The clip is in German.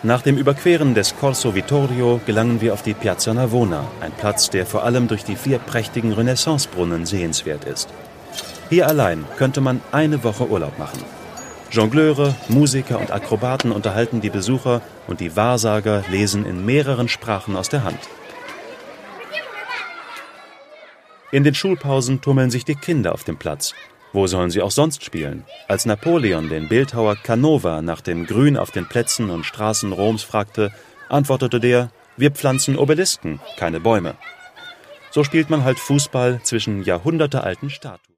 Nach dem Überqueren des Corso Vittorio gelangen wir auf die Piazza Navona, ein Platz, der vor allem durch die 4 prächtigen Renaissancebrunnen sehenswert ist. Hier allein könnte man eine Woche Urlaub machen. Jongleure, Musiker und Akrobaten unterhalten die Besucher und die Wahrsager lesen in mehreren Sprachen aus der Hand. In den Schulpausen tummeln sich die Kinder auf dem Platz. Wo sollen sie auch sonst spielen? Als Napoleon den Bildhauer Canova nach dem Grün auf den Plätzen und Straßen Roms fragte, antwortete der: Wir pflanzen Obelisken, keine Bäume. So spielt man halt Fußball zwischen jahrhundertealten Statuen.